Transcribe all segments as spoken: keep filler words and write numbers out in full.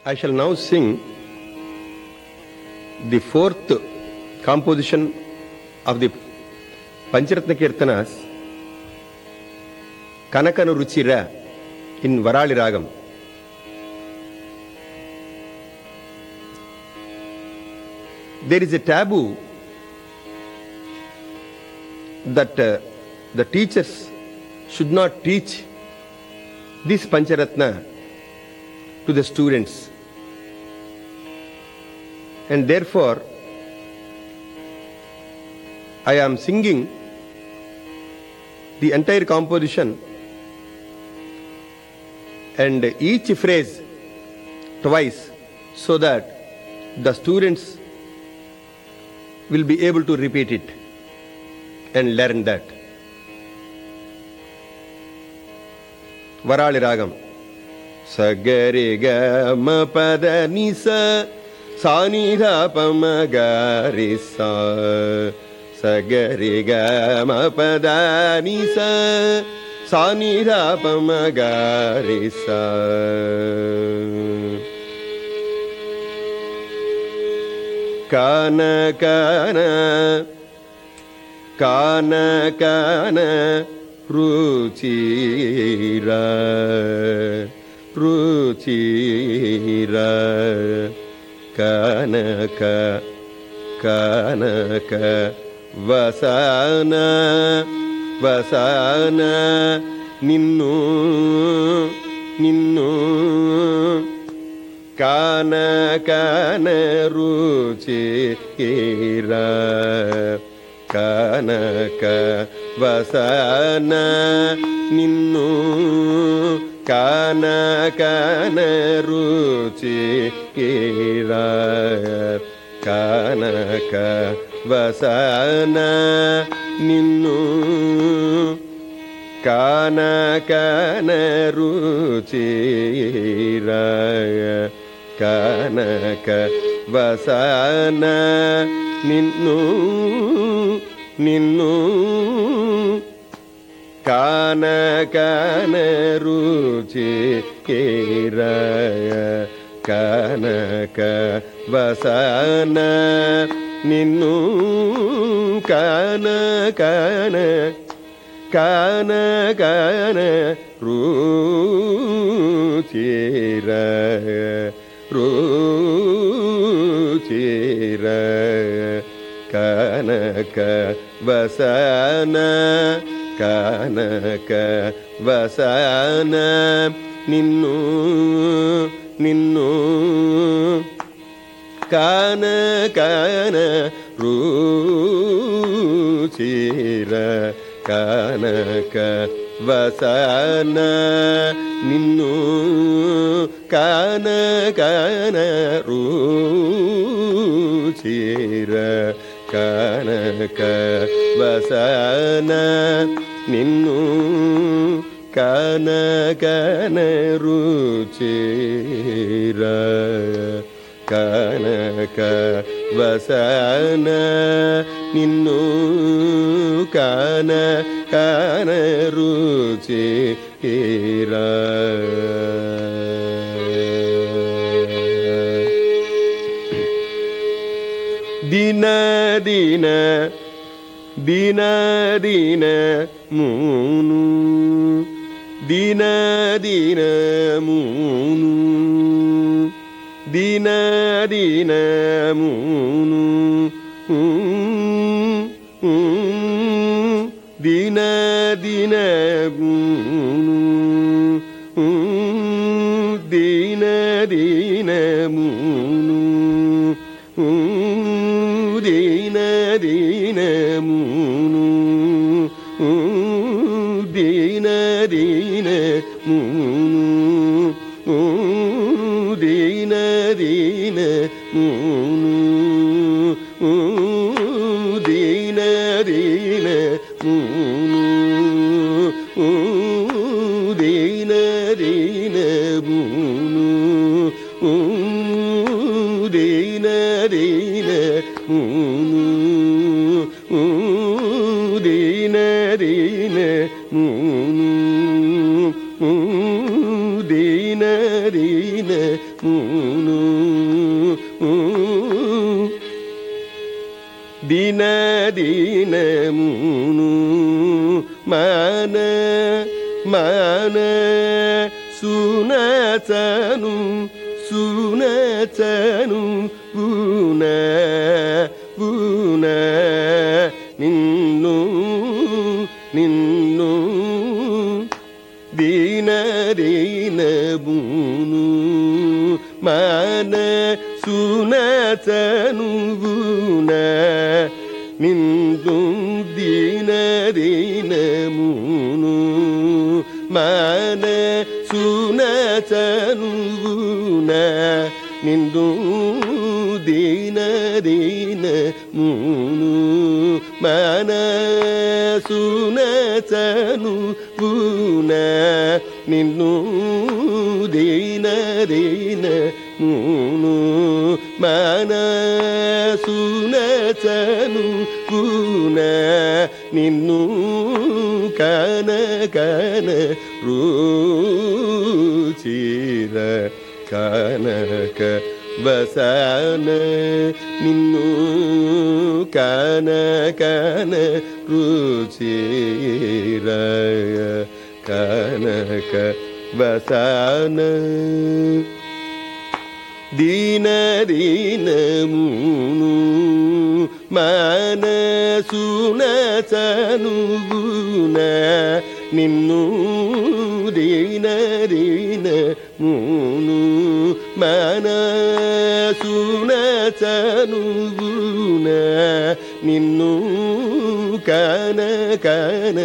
I shall now sing the fourth composition of the Pancharatna Kirtanas, Kanakanu Ruchira, in Varali Ragam. There is a taboo that uh, the teachers should not teach this Pancharatna to the students, and therefore I am singing the entire composition and each phrase twice, so that the students will be able to repeat it and learn that. Varali Ragam. Sagari ga ma pada nisa sani dha pa ma ga re sa. Sagari ga ma pada nisa sani dha pa ma ga re sa. Kana kana kana kana ruchira ruchira kanaka kanaka vasana vasana ninnu ninnu kana kana ruchira kanaka vasana ninnu kana kana ruchira kanaka vasana ninnu kana kana ruchira kanaka vasana ninnu ninnu kana kana ruchira kanaka vasana ninnu kana kana kana kana ruchira ruchira kanaka vasana kanaka vasana ninnu ninnu kana kana ruchira kanaka vasana ninnu kana kana ruchira kanaka vasana ninnu kana kana ruchira kanaka vasana ninnu kana kana ruchira. Dina dina dina dina munu dina dina munu dina dina munu dina dina munu dina dina munu dina dina munu dina dina munu dina dina munu dina dina munu dina dina munu dina dina munu dina dina munu dina dina మూను దిన దినమును మన మన సునచను సునచను గుణ గుణ నిన్ను నిన్ను దీన దీన బూను మన సునచను గుణ నిన్ను దీన దీన మూను మన సునచను గుణ నిందు దీన దీన మూను మన సునచను గుణ నిన్ను దీన దీన మూను మన సునచను గుణ నిన్ను కన కన రుచిర కనక వసన నిన్ను కన కన రుచిర కనక వసన దీన దీన మూను మన సునచను గుణ నిన్ను దీన దీన మూను మన సునచను గుణ నిన్ను కన కన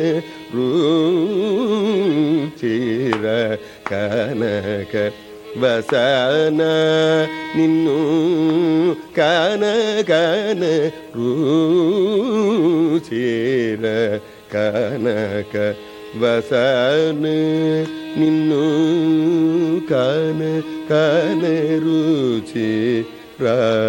రుచిర కనక వసన నిన్ను కన కన రుచిర కనక వసన నిన్ను కన కన రుచిర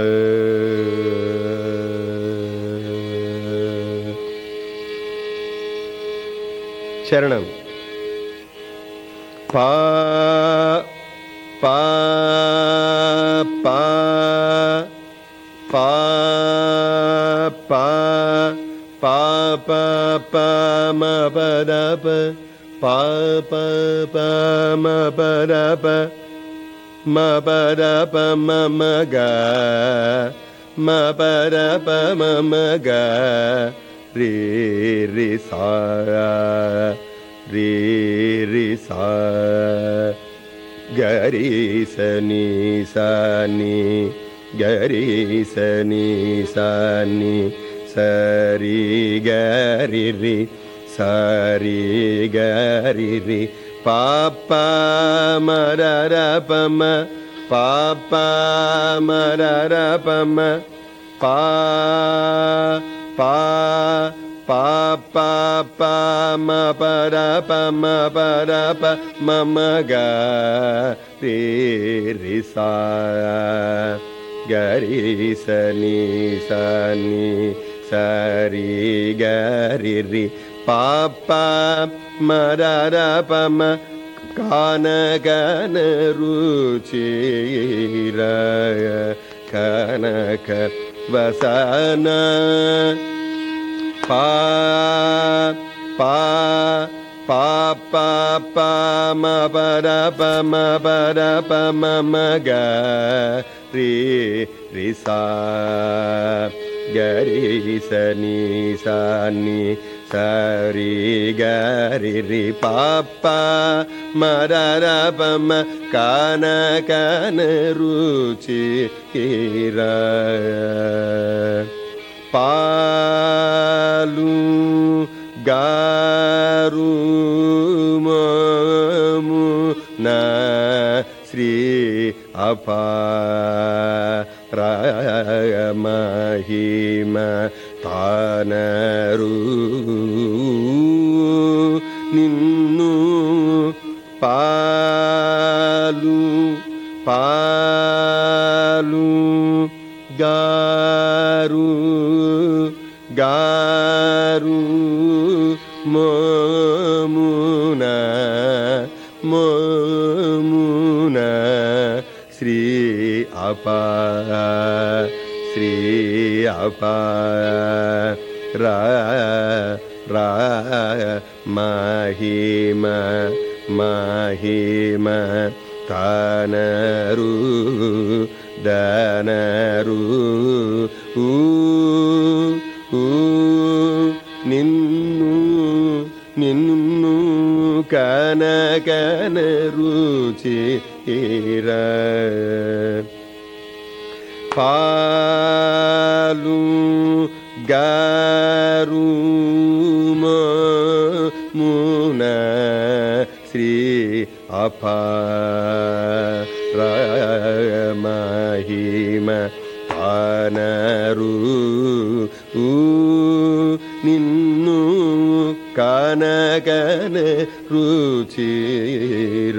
శరణం. పా పా పా పా పా పా పా పా మ పద ప పా పా పా మ పద ప మ పద ప మ మ గ మ పద ప మ మ గ రి రి సా రి రి సా గరి సని సని గరి సని సని సరి గరి రి సరి గరి రి పాప మరర పమ పాప మరర పమ పా పా పా పా పా మ పర ప మ పర ప మ మ గ రి రి సా గరి సని సని సరి గరి రి పాప మరర ప మ కాన గన రుచిర కనక వసన పా పా పా పా పా మ పద ప మ పద ప మ మ గ రి రి సా గరి సని సని సరి గరి రి పాప మరర ప మ కాన కన రుచిర పాలు గారు మము నా శ్రీ అపార మహిమ తానరు నిన్ను పాలు పాలు గారు గారు మోమున మోమున శ్రీ अपा श्री अपा रा रा महिम महिम तानरू दानरू ऊ ऊ निन्नु निन्नु कन कन रुचिर पालू गारू मुना श्री अपार महिम तानरू निन्नु कान कान रुचिर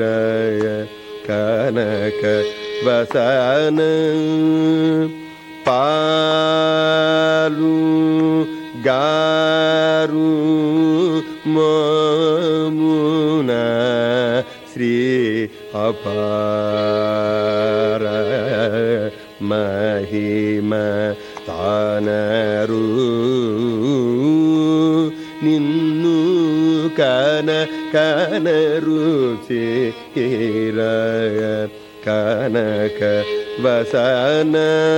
कनक वसन पालू गारू मुना श्री अपार महिम तानरू निन्नु कन कन रुचिर कनक वसन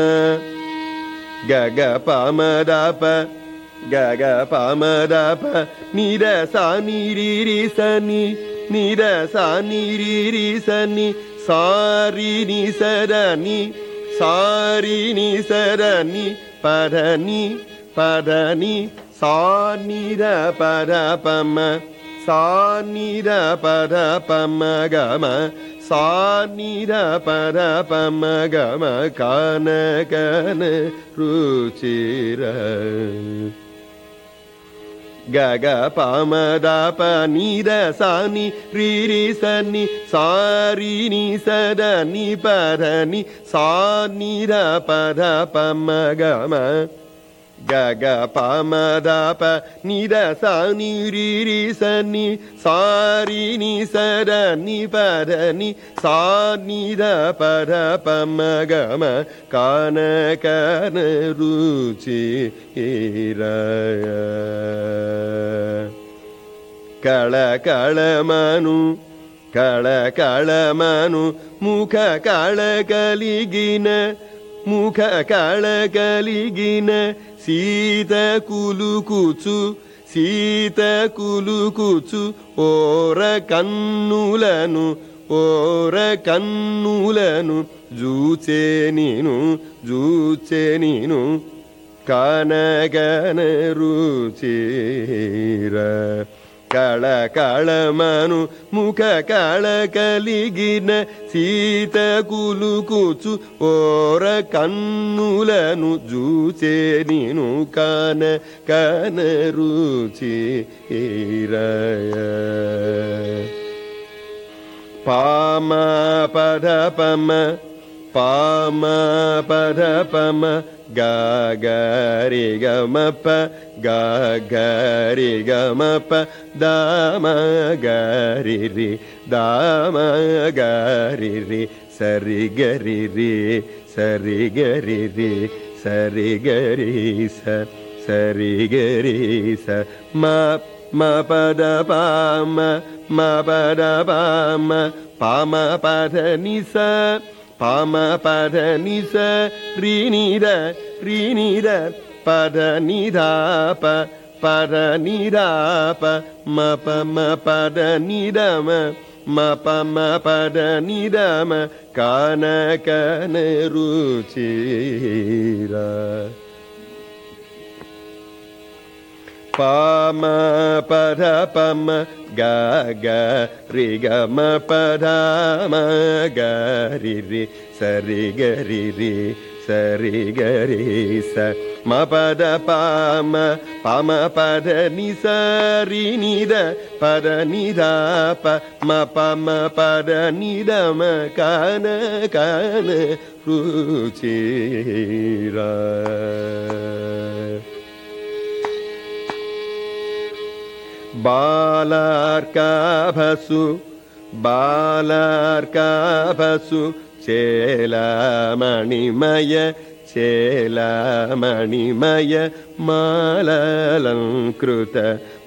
गग पमदप गग पमदप निर सा निरि रि सनि निर सा निरि रि सनि सारि नि सरनि सारि नि सरनि पधनि पधनि सा निर पद पम सा निर पद पम गम सा निर पद पम गम कन कन रुचिर गग पमद प निर सा नि रि रि सनि सारि नि सदनि पधनि सा निर पद पम गम गग पमद प निर सा नि रि रि सनि सारि नि सदनि पधनि सा निर पद पम गम कन कन रुचिर कळ कळ मनु कळ कळ मनु मुख कळ कलिगिन मुख कळ कलिगिन सीत कुलुकुचु सीत कुलुकुचु ओर कन्नुలను ओर कन्नुలను జూచే నిను జూచే నిను కన కన రుచిర కళ కళమను ముఖ కళ కలిగిన సీత కులుకుచు ఓర కన్నులను జూచే నిను కన కన రుచిర పామ పద పమ పామ పద పమ ga ga ri ga ma pa ga ga ri ga ma pa da ma ga ri ri da ma ga ri ri sa ri ga ri ri sa ri ga ri ri sa ri ga ri sa sa ri ga ri sa ma ma pa da pa ma ma pa da pa ma pa ma pa da ni sa పామ పద నిస రి నిద రి నిద పద నిధాప పద నిధాప మ ప మ పద నిదమ మ ప మ పద నిదమ కన కన రుచిర పామ పద పమ ga ga ri ga ma pa dha ma ga ri ri sa ri ga ri ri sa ri ga ri sa ma pa da pa ma pa ma pa da ni sa ri ni da pa da ni da pa ma pa ma pa da ni da ma kana kana ruchira बालार्काभसु बालार्काभसु చేలామణిమయ చేలామణిమయ మాలలంకృత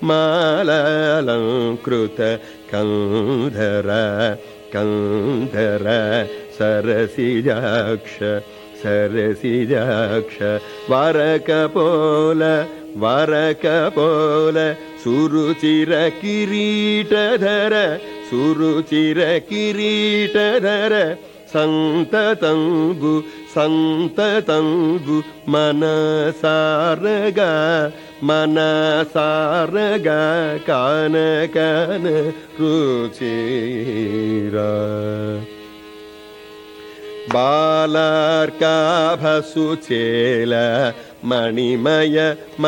మాలలంకృత కంధర కంధర సరసిజాక్ష సరసిజాక్ష వరకపోల వరకపోల సురుచిర కిరీటధర సురుచిర కిరీటధర సంతతంబు సంతతంబు మనసారగా మనసారగా కాన కాన రుచిరా బాలార్కాభసు చేల మణిమయ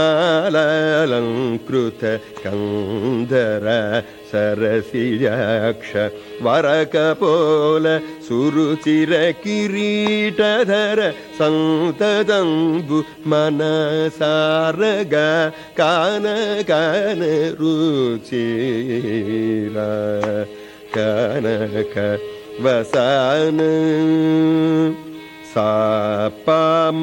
మాలలంకృత కందర సరసిజాక్ష వరకపోల సురుచిర కిరీటధర సంతతంబు మనసారగా కాన కాన రుచిరా కనక వసన సాపమ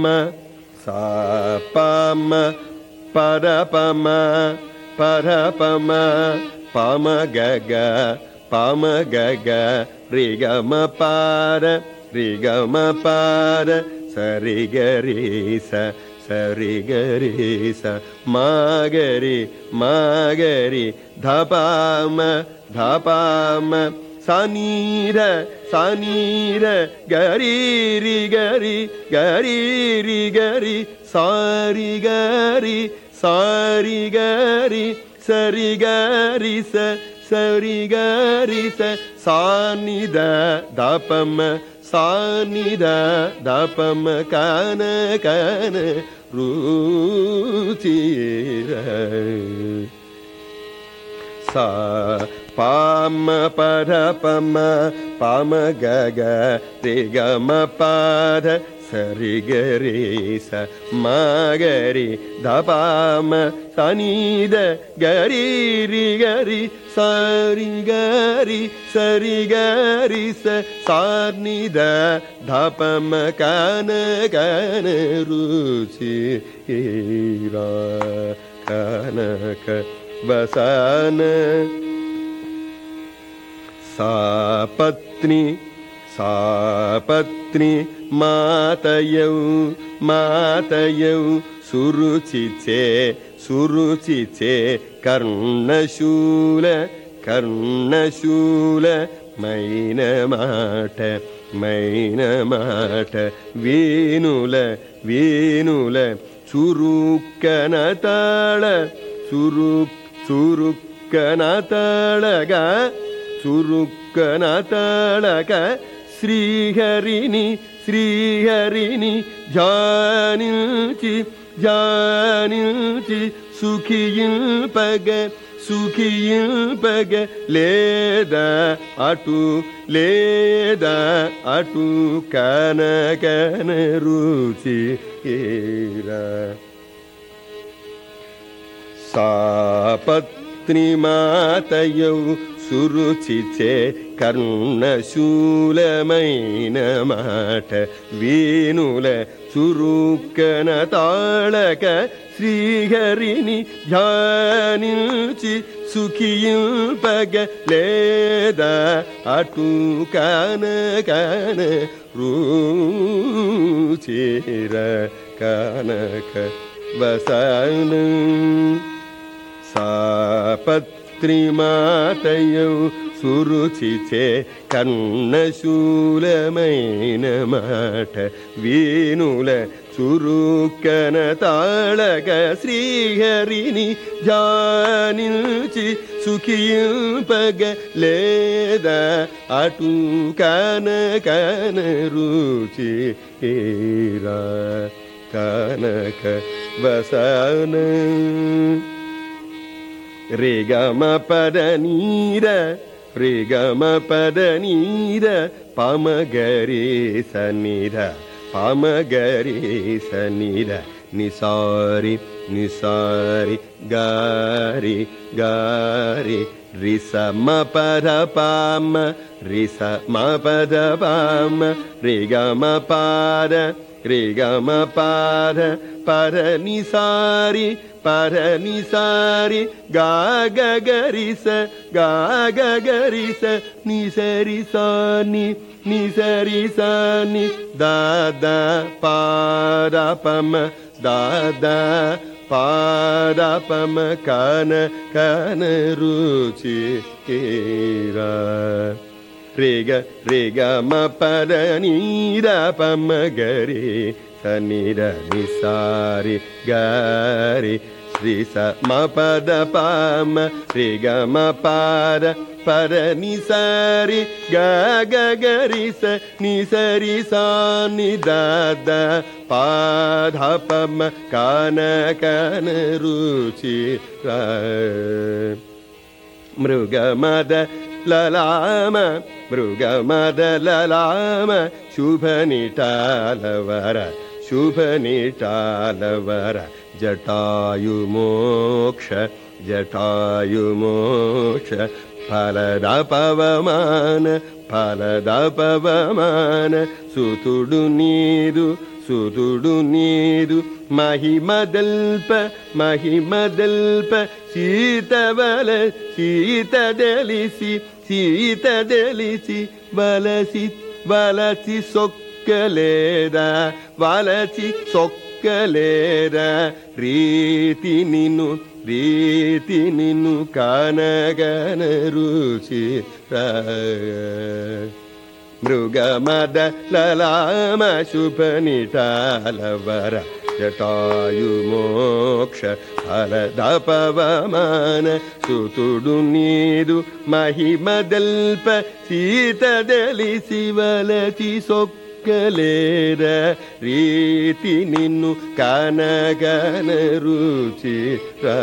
సాపమ పరపమ పరపమ పమ గగ పమ గగ రిగమ పార రిగమ పార సరిగరీస సరిగరీస మాగరి మాగరి ధపామ ధపామ సనీర సనీర గరీరి గరి గరీరి గరి సారి గరి సారి గరి సరి గరి స సరి గరి స సానిద దపమ సానిద దపమ కాన కాన రుచిర సా పామ పరపమ పామ గగ రిగమ పాద సరిగరీస మాగరి ధపామ సనీద గరీరి గరి సరి గరి సరి గరి స సానిద ధపమ కాన కాన రుచిరా కనక వసన సాపత్ని సాపత్ని మాతయౌ మాతయౌ సురుచిచే సురుచిచే కర్ణశూల కర్ణశూల మైన మాట మైన మాట వేణుల వేణుల చురుక్కనతాళ చురు చురుక్కనతాళగా చురుక్కనతాళక శ్రీహరిని శ్రీహరిని జానిల్చి జానిల్చి సుఖియింపగ సుఖియింపగ లేదా అటు లేదా అటు కన కన రుచి సాపత్ని మాతయౌ సురుచిచే కర్ణశూలమైన మాట వేణుల చురుక్కన తాళక శ్రీహరిని ధ్యానించి సుఖింపగ లేదా అటు కాన కాన రుచిర కనక వసన సాపత్రిమాతయౌ సురుచిచే కర్ణశూలమైన మాట వేణుల చురుక్కన తాళక శ్రీహరిని జానిల్చి సుఖింపగ లేదా అటు కాన కాన రుచి కనక వసన రిగమ పద నీర రిగమ పద నీర పమగరి సనిర పమగరి సనిర నిసారి నిసారి గారి గారి risa ma pada pama, risa ma pada pama, riga ma pada, riga ma pada, pada ni sari, pada ni sari, ga ga ga risa, ga ga ga risa, ni sari sa ni, ni sari sa ni, da da pada pama, da da pada pama kana kana ruchi kira rega rega ma pada ni da pama gari sani da ni sari gari risa ma pada pama rega ma pada pada ni sari ga ga ga risa ni sari sa ni da da pada pama kana kana ruchi mruga mada lalama mruga mada lalama shubhanitalavara shubhanitalavara jatayu moksha jatayu moksha palada pavamana palada pavamana sutudu nidu sutudu nidu mahimadalpa mahimadalpa sitavala sita delisi sita delisi valasi valasi sokkaleda valasi sokkaleda riti ninu riti ninu kanagana ruchi mruga mada lalama shubhanitalavara jatayu moksha palada pavamana sutudu nidu mahimadalpa sita delisi valati sokkaleda riti ninu kanagana ruchi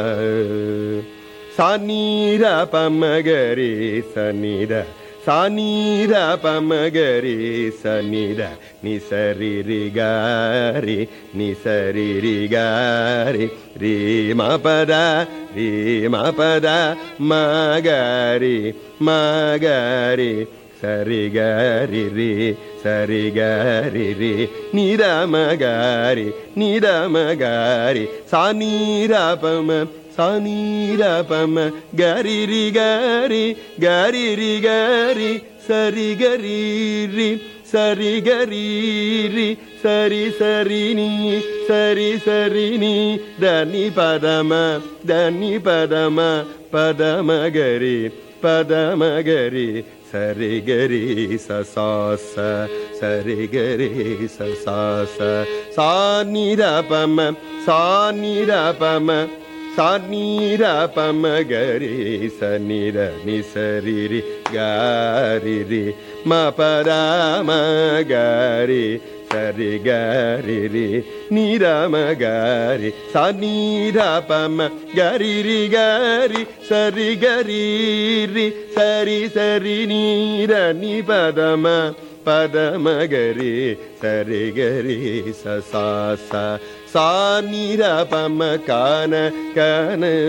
sanira pamagari sanira sanira pamagari sanira nisari rigari nisari rigari ri ma pada ri ma pada magari magari sari gari ri sari gari ri nira magari nira magari sanira pama sanira pama gari ri gari gari ri gari sari gari ri sari gari ri sari sari ni sari sari ni dani padama dani padama padama gari padama gari sari gari sa sa sa sari gari sa sa sa sanira pama sanira pama sanira pama gari sanira ni sari ri gari ri ma pada ma gari sari gari ri nira ma gari sanira pama gari ri gari sari gari ri sari sari nira ni padama padama gari sari gari sa sa sa sanira pama kana kana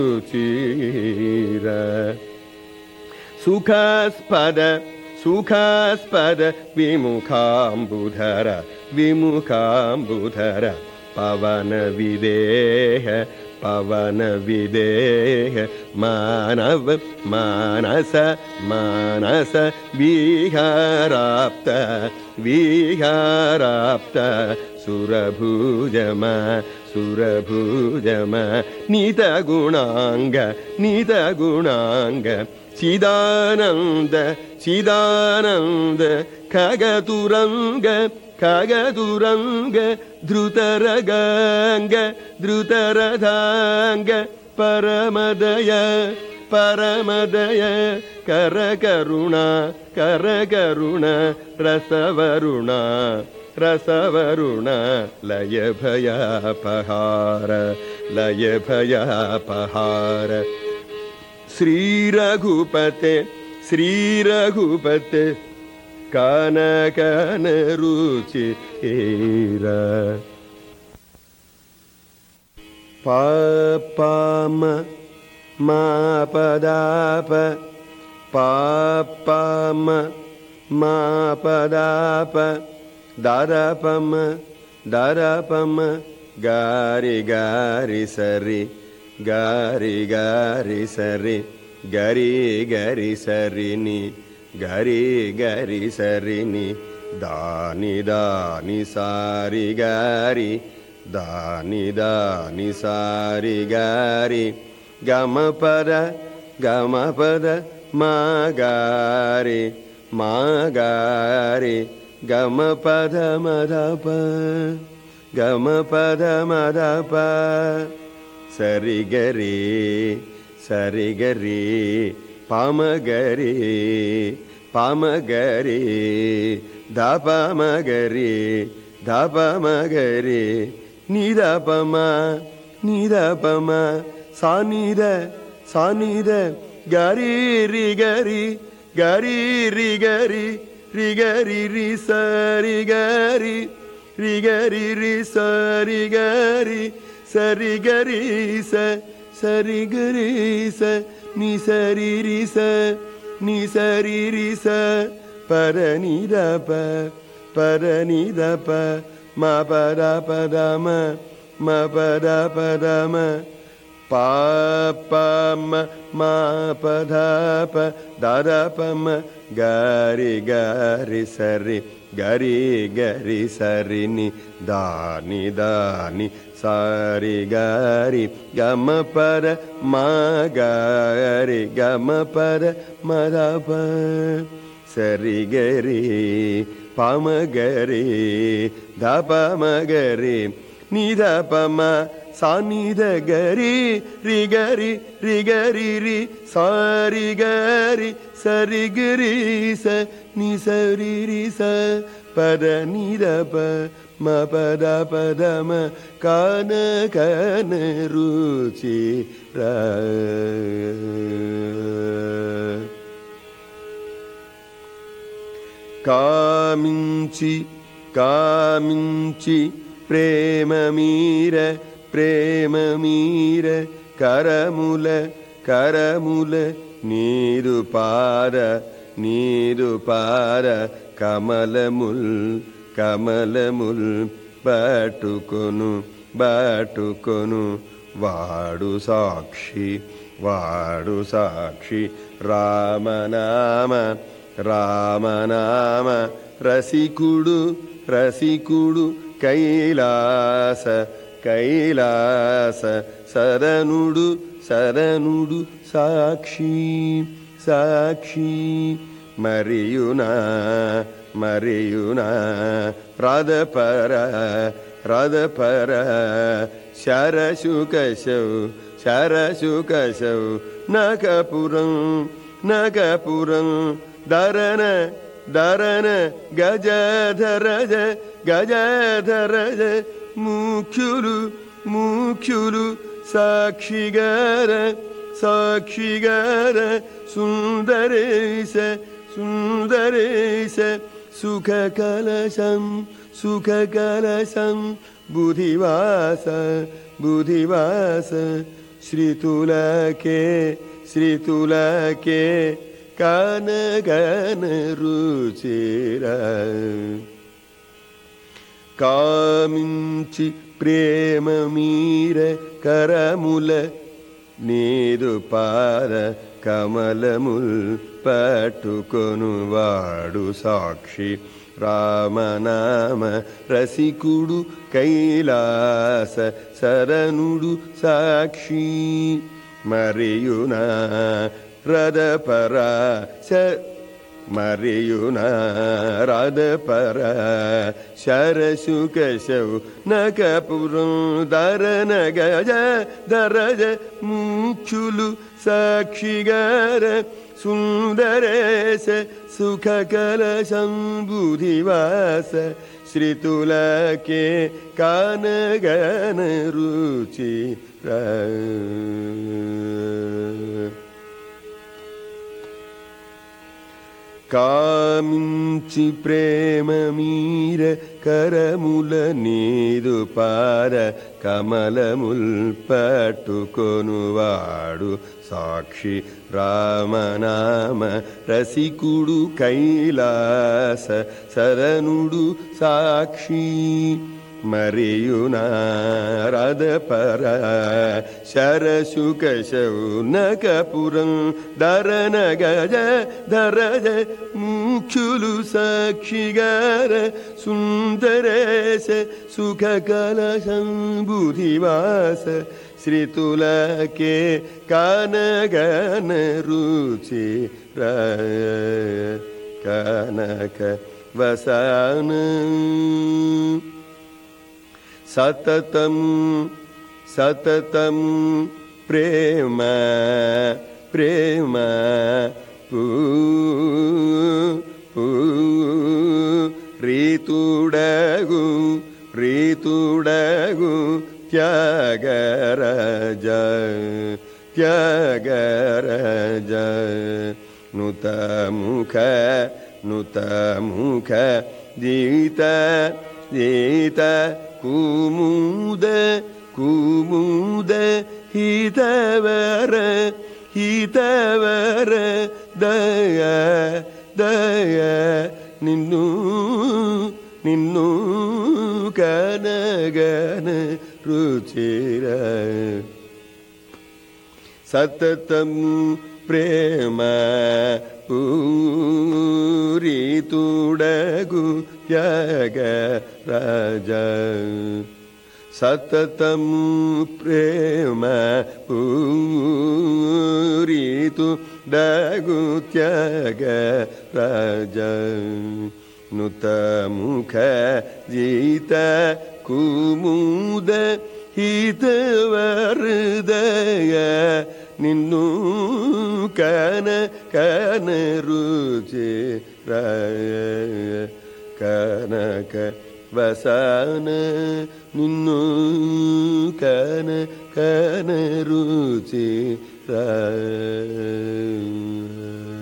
ruchira sukaspada sukaspada vimukhambudhara vimukhambudhara pavana videha pavana videha manav manasa manasa viharapta viharapta surabhujama surabhujama nita gunanga nita gunanga chidananda chidananda kagaturanga kagaturanga dhrutaraganga dhrutaradhanga paramadaya paramadaya karakaruna karakaruna rasavaruna rasavaruna layabhayapahara layabhayapahara Sri Raghupate Sri Raghupate Kana kana ruchira Papama మా పదాప పాపమ మా పదాప దరపమ దరపమ గారి గారి సరి గారి గారి సరి గరి గరి సరిని గరి గరి సరిని దాని దాని సారి గారి దాని దాని సారి గారి గమ పద గమ పద మా గారి మా గారి గమ పద మదప గమ పద మదప సరి గరి సరి గరి పామగరి పామగరి దపమగరి దపమగరి నిదపమ నిదపమ సానిద సానిద గరి రి గరి గరి రి గరి రి గరి రి సరి గరి రి గరి రి సరి గరి సరి గరి స సరి గరి స ని సరి రి స ని సరి రి స పర నిదప పర నిదప మా పద పదమ మా పద పదమ పాపమ మా పదప దరపమ గారి గారి సరి గరి గరి సరిని దాని దాని సారి గారి గమ పర మా గారి గమ పర మదప సరి గరి పామగరి దపమగరి నిదపమ సానిద గరి రి గరి రి గరి రి సారి గరి సరి గరి స ని సరి రి స పద నిదప మ పద పదమ కాన కన రుచి రా కామించి కామించి ప్రేమ మీర ప్రేమ మీర కరముల కరముల నీరు పార నీరు పార కమలముల్ కమలముల్ బాటుకొను బాటుకొను వాడు సాక్షి వాడు సాక్షి రామనామ రామనామ రసికుడు రసికుడు కైలాస కైలాస శరణుడు శరణుడు సాక్షి సాక్షి మరియునా మరియునా రథపర రథపర శరశుకశౌ శరశుకశౌ నకపురం నకపురం దరన దరన గజధరజ గజధరజ ముఖ్యులు ముఖ్యులు సాక్షిగార సాక్షిగార సుందరేశ సుందరేశ సుఖ కలశం సుఖ కలశం బుధివాస బుధివాస శ్రీతులకే శ్రీతులకే కాన గన రుచిరా కామించి ప్రేమ మీర కరముల నీదు పార కమలముల్ పట్టుకొను వాడు సాక్షి రామనామ రసికుడు కైలాస శరణుడు సాక్షి మరియునా రథపర మరియునా రథపర శరశుకశౌ నకపురం దరన గజ దరజ ముఖ్యులు సాక్షిగార సుందరేశ సుఖ కలశం బుధివాస శ్రీతులకే కాన గన రుచి కామించి ప్రేమ మీర కరముల నీదు పార కమలముల్ పట్టుకొనువాడు సాక్షి రామనామ రసికుడు కైలాస సరనుడు సాక్షి మరియు నారద పర శరశుక శౌనకపురం ధరణ గజ ధరజ ముఖ్యులు సాక్షిగార సుందరేశ సుఖ కల సంబుధివాస శ్రీతులకే కానగన రుచి కనక వసాన సతతం సతతం ప్రేమ ప్రేమ పూ పూ రీతుడగు రీతుడగు త్యాగరజ త్యాగరజ నుతముఖ నుతముఖ జీత జీత కుముద కుముద హితవర హితవర దయ దయ నిన్ను నిన్ను కనగన రుచిర సతతం ప్రేమ పూరితుడగు త్యాగ రాజ సతతం ప్రేమ పూరితుడగు త్యాగ రాజ నుతముఖ జీత కుముద హితవరదయ నిన్ను కన కన రుచి కనక వసాన నిన్ను కన కన రుచి